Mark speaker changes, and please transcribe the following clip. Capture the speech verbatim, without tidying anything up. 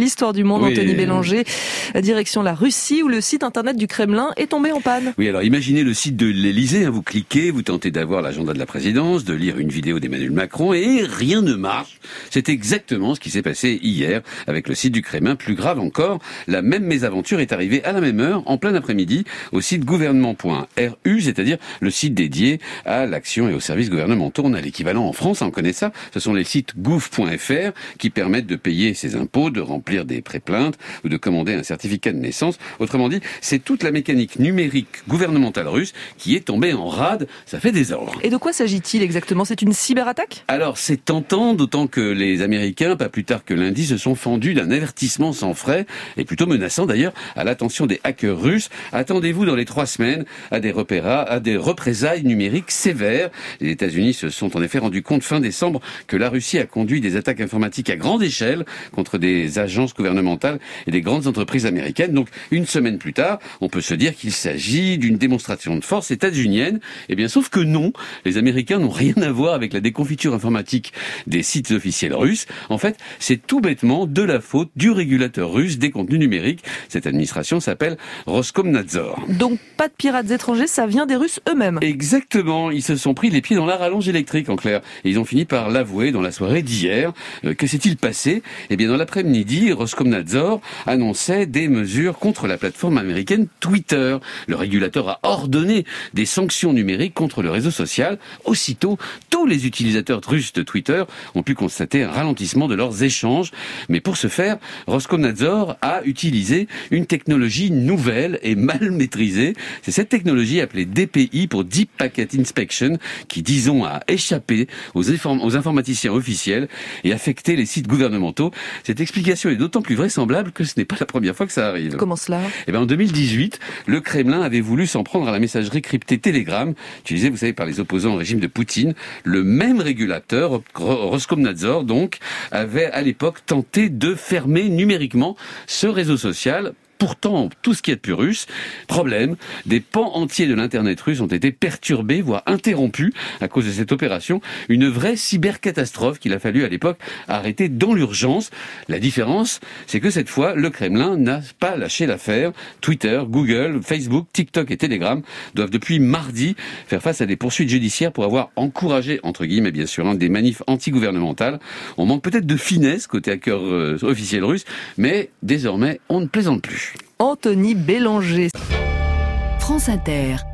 Speaker 1: l'histoire du monde,
Speaker 2: Oui.
Speaker 1: Anthony Bélanger. Direction la Russie, où le site internet du Kremlin est tombé en panne.
Speaker 2: Oui, alors imaginez le site de l'Élysée, hein, vous cliquez, vous tentez d'avoir l'agenda de la présidence, de lire une vidéo d'Emmanuel Macron, et rien ne marche. C'est exactement ce qui s'est passé hier avec le site du Kremlin. Plus grave encore, la même mésaventure est arrivée à la même heure, en plein après-midi, au site gouvernement point r u, c'est-à-dire le site dédié à l'action et aux services gouvernementaux. On a l'équivalent en France, on connaît ça. Ce sont les sites gouv point f r qui permettent de payer ses impôts, de remplir des pré-plaintes ou de commander un certificat de naissance. Autrement dit, c'est toute la mécanique numérique gouvernementale russe qui est tombée en rade. Ça fait désordre.
Speaker 1: Et de quoi s'agit-il exactement? C'est une cyberattaque?
Speaker 2: Alors, c'est tentant, d'autant que les Américains, pas plus tard que lundi, se sont fendus d'un avertissement sans frais, et plutôt menaçant d'ailleurs, à l'attention des hackers russes. Attendez-vous dans les trois semaines à des repéras, à des représailles numériques sévères. Les États-Unis se sont en effet rendus compte fin décembre que la Russie a conduit des attaques informatiques à grande échelle contre des agences gouvernementales et des grandes entreprises américaines. Donc, une semaine plus tard, on peut se dire qu'il s'agit d'une démonstration de force états-unienne. Eh bien, sauf que non, les Américains n'ont rien à voir avec la déconfiture informatique des sites officiels russes. En fait, c'est tout bêtement de la faute du régulateur russe des contenus numériques. Cette administration s'appelle Roskomnadzor.
Speaker 1: Donc, pas de pirates étrangers, ça vient des Russes eux-mêmes.
Speaker 2: Exactement, ils se sont pris les pieds dans la rallonge électrique, en clair. Et ils ont fini par l'avouer dans la soirée d'hier. Euh, que s'est-il passé? Eh bien, dans l'après-midi, Roskomnadzor annonçait des mesures contre la plateforme américaine Twitter. Le régulateur a ordonné des sanctions numériques contre le réseau social. Aussitôt, tous les utilisateurs russes de Twitter ont pu constater un ralentissement de leurs échanges. Mais pour ce faire, Roskomnadzor a utilisé une technologie nouvelle et mal maîtrisée. C'est cette technologie appelée D P I pour Deep Packet Inspection qui, disons, a échappé aux, inform- aux informaticiens officiels et affecté les sites gouvernementaux. Cette explication est d'autant plus vraisemblable que ce n'est pas la première fois que ça arrive.
Speaker 1: Comment cela?
Speaker 2: Eh bien, en deux mille dix-huit, le Kremlin avait voulu s'en prendre à la messagerie cryptée Telegram, utilisée, vous savez, par les opposants au régime de Poutine. Le même régulateur, Roskomnadzor, donc, avait à l'époque tenté de fermer numériquement ce réseau social. Pourtant, tout ce qui est de plus russe, problème, des pans entiers de l'internet russe ont été perturbés, voire interrompus à cause de cette opération. Une vraie cybercatastrophe qu'il a fallu à l'époque arrêter dans l'urgence. La différence, c'est que cette fois, le Kremlin n'a pas lâché l'affaire. Twitter, Google, Facebook, TikTok et Telegram doivent depuis mardi faire face à des poursuites judiciaires pour avoir encouragé, entre guillemets bien sûr, hein, des manifs anti-gouvernementales. On manque peut-être de finesse côté hacker euh, officiel russe, mais désormais, on ne plaisante plus.
Speaker 1: Anthony Bélanger.
Speaker 3: France Inter.